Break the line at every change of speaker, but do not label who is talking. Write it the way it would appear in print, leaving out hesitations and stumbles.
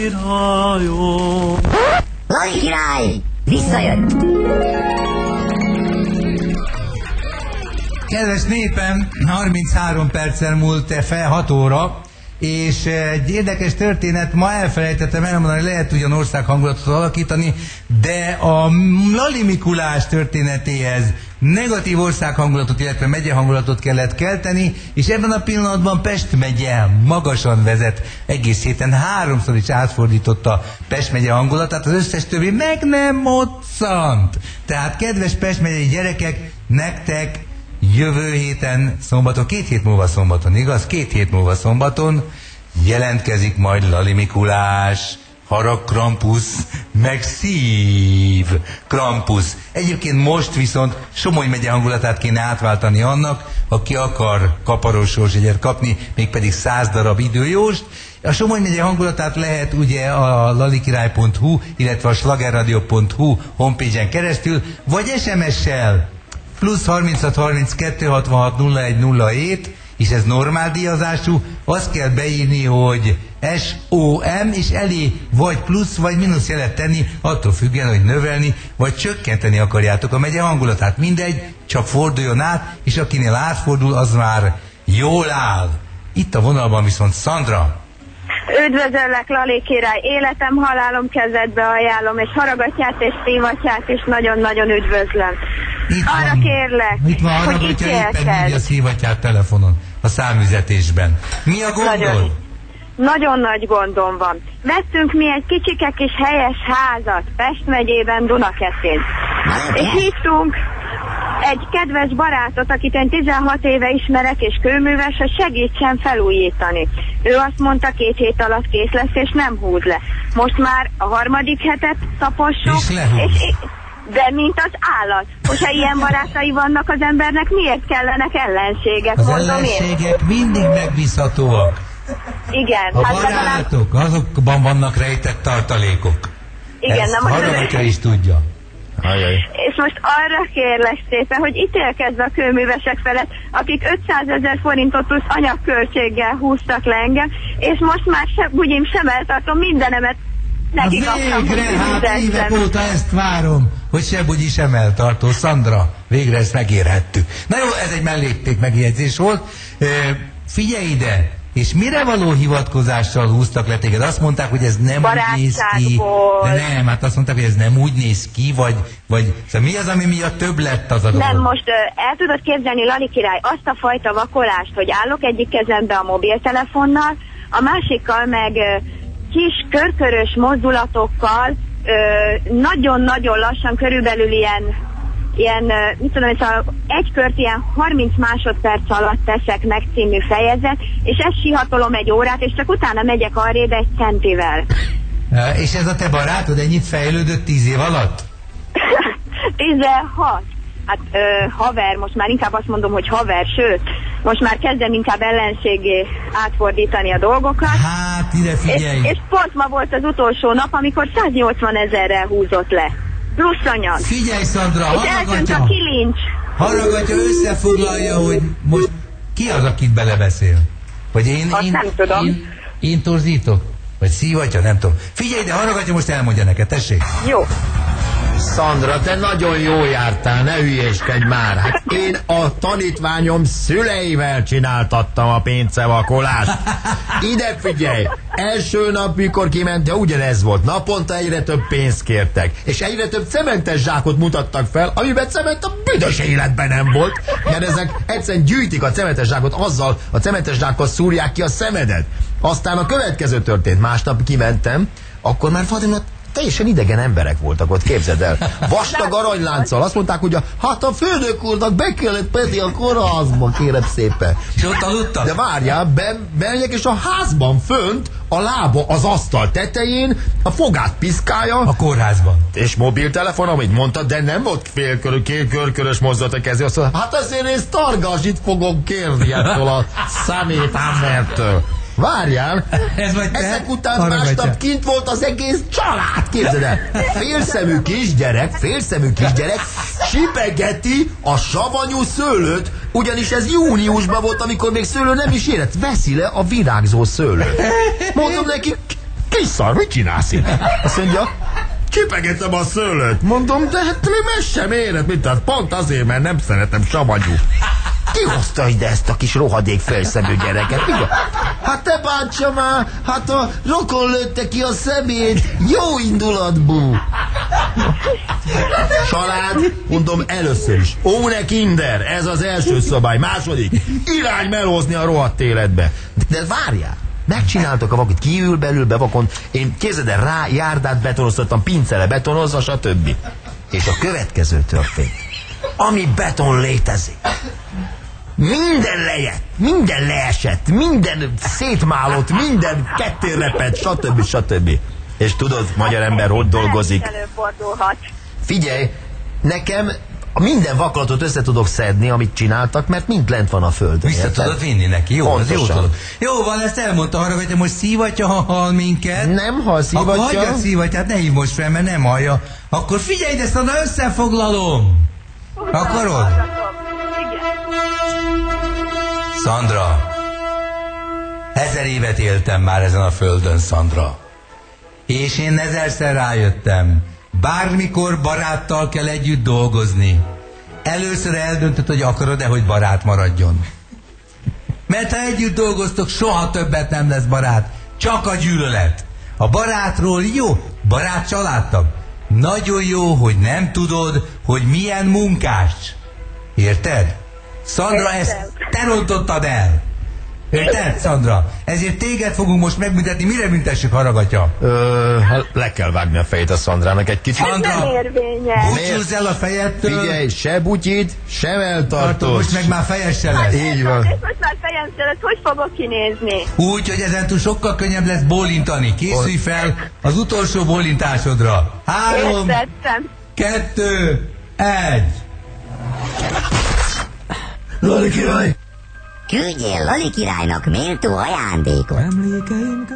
királyom.
Lali király! Visszajött!
Kedves népem, 33 perccel múlt fel 6 óra, és egy érdekes történet, ma elfelejtettem elmondani, lehet ugyan országhangulatot alakítani, de a Lali Mikulás történetéhez negatív országhangulatot, illetve megyehangulatot kellett kelteni, és ebben a pillanatban Pest megye magasan vezet. Egész héten 3-szor is átfordította Pest megye hangulatát, az összes többi meg nem moccant. Tehát kedves Pest megyei gyerekek, nektek jövő héten szombaton, 2 hét múlva szombaton, igaz? 2 hét múlva szombaton jelentkezik majd Lali Mikulás, Harag Krampusz, meg Szív Krampusz. Egyébként most viszont Somogy megye hangulatát kéne átváltani annak, aki akar kaparós sorsjegyet kapni, mégpedig 100 darab időjóst. A Somogy megye hangulatát lehet ugye a lalikirály.hu, illetve a slagerradio.hu homepage-en keresztül, vagy SMS-sel plusz 36 32 66 01 07, és ez normál díjazású, azt kell beírni, hogy SOM, és elé vagy plusz, vagy mínusz jelet tenni, attól függően, hogy növelni, vagy csökkenteni akarjátok a megye hangulatát. Mindegy, csak forduljon át, és akinél átfordul, az már jól áll. Itt a vonalban viszont Szandra.
Üdvözöllek, Lali király, életem, halálom kezedbe ajánlom, és Haragatyát és Szívatyát is nagyon-nagyon üdvözlöm. Arra kérlek,
itt van
hogy
Haragatyá, éppen
ítélkezz.
a Szívatyát telefonon, a számüzetésben. Mi a gondol?
Nagyon nagy gondom van. Vettünk mi egy kicsike kis helyes házat Pest megyében, Dunakeszin. És hívtunk egy kedves barátot, akit én 16 éve ismerek, és kőműves, hogy segítsen felújítani. Ő azt mondta, 2 hét alatt kész lesz, és nem húz le. Most már a 3. hetet tapossuk, és de mint az állat. Hogyha ilyen barátai vannak az embernek, miért kellenek ellenségek?
Az ellenségek mindig megbízhatóak.
Igen.
A barátok, azokban vannak rejtett tartalékok.
Igen,
ezt
nem
Haragatyá is tudja.
Ajaj.
És most arra kérlek szépen, hogy ítélkezz a kőművesek felett, akik 500 000 forintot plusz anyagköltséggel húztak le engem, és most már bugyim sem eltartom mindenemet. Neki kaptam,
Végre, hát évek óta ezt várom, hogy se bugyi sem eltartó. Szandra, végre ezt megérhettük. Na jó, ez egy mellékték megjegyzés volt. Figyelj ide! És mire való hivatkozással húztak le téged? Azt mondták, hogy ez nem úgy néz ki. De nem, hát azt mondták, hogy ez nem úgy néz ki, vagy szóval mi az, ami miatt több lett az a dolog?
Nem, most el tudod képzelni, Lali király, azt a fajta vakolást, hogy állok egyik kezembe a mobiltelefonnal, a másikkal meg kis körkörös mozdulatokkal, nagyon-nagyon lassan, körülbelül ilyen, mit tudom, egy kört ilyen 30 másodperc alatt teszek meg című fejezet, és ezt sihatolom egy órát, és csak utána megyek arrébb egy centivel.
És ez a te barátod ennyit fejlődött 10 év alatt?
16. Hát haver, most már inkább azt mondom, hogy haver, sőt, most már kezdem inkább ellenségé átfordítani a dolgokat.
Hát, ide figyelj!
És pont ma volt az utolsó nap, amikor 180 000-rel húzott le. Plusz anyag.
Figyelj, Szandra,
és eltűnt a kilincs.
Haragatyá összefoglalja, hogy most ki az, akit belebeszél? Vagy
nem tudom.
Én torzítok? Vagy Szívatya? Nem tudom. Figyelj ide, Haragatyá most elmondja neked, tessék.
Jó.
Szandra, te nagyon jól jártál, ne hülyéskedj már. Hát én a tanítványom szüleivel csináltattam a péncevakolást. Ide figyelj! Első nap, mikor kiment, de ugyanez volt. Naponta egyre több pénzt kértek. És egyre több cementes zsákot mutattak fel, amiben cement a büdös életben nem volt. Mert ezek egyszerűen gyűjtik a cementes zsákot, azzal a cementes zsákkal szúrják ki a szemedet. Aztán a következő történt. Másnap kimentem, akkor már Fatima teljesen idegen emberek voltak ott, képzeld el. Vastag aranylánccal. Azt mondták, hogy a főnök úrnak be kellett pedni a kórházba, kérem szépen.
És ott aludtak?
De várjál, bemegyek, és a házban fönt a lába az asztal tetején, a fogát piszkálja.
A kórházban.
És mobiltelefon, amit mondtad, de nem volt félkörkörös mozdulat a kezé. Azt mondta, hát azért én Stargazsit fogom kérni ettől a szemétembertől. Várjál, ezek után másnap kint volt az egész család, képzeld el. Félszemű kisgyerek sipegeti a savanyú szőlőt, ugyanis ez júniusban volt, amikor még szőlő nem is érett. Veszi le a virágzó szőlőt. Mondom neki, Kis szar, mit csinálsz itt? Azt mondja, csipegetem a szőlőt. Mondom, de hát még meg sem éred, mit tehát pont azért, mert nem szeretem savanyú. Ki hozta ide ezt a kis rohadék felszemű gyereket? Hát te bántsa már, hát a rokon lőtte ki a szemét, jó indulatból. Család, mondom először is. Óne kinder, ez az első szabály. Második, irány melózni a rohadt életbe. De várjál, megcsináltak a vakit, kiül belül bevakon, én képzeld el rá, járdát betonoztattam, pincele betonozva, stb. És a következő történt. Ami beton létezik. Minden lejött, minden leesett, minden szétmálott, minden kettőrepett, stb. És tudod, magyar ember hogy dolgozik? Figyelj, nekem minden vaklatot össze tudok szedni, amit csináltak, mert mind lent van a földön.
Vissza tudod vinni neki, jó? Jó, tudod. Jó van, ezt elmondta arra, hogy most szívatja, ha hall minket.
Nem hall, szívatja.
Akkor hagyja szívatját, ne hívj most fel, mert nem hallja. Akkor figyelj, de Szandra, összefoglalom. Akarod? Szandra, 1000 évet éltem már ezen a földön, Szandra. És én 1000-szer rájöttem, bármikor baráttal kell együtt dolgozni. Először eldöntöd, hogy akarod-e, hogy barát maradjon. Mert ha együtt dolgoztok, soha többet nem lesz barát. Csak a gyűlölet. A barátról jó, barát családtag. Nagyon jó, hogy nem tudod, hogy milyen munkás. Érted? Szandra, ezt te rontottad el. Érted, Szandra? Ezért téged fogunk most megbüntetni. Mire büntessük, haragatja?
Le kell vágni a fejét a Szandrának egy kicsit.
Ez nem érvényes.
Búcsúzz el a fejedtől.
Figyelj, se butyid, se eltartós.
Most meg már fejes se lesz.
Így van.
És most már fejem szeret, hogy fogok kinézni?
Úgy, hogy ezentúl sokkal könnyebb lesz bólintani. Készülj fel az utolsó bólintásodra. 3, 2, 1.
Lali király!
Küldjél Lali királynak méltó ajándékot.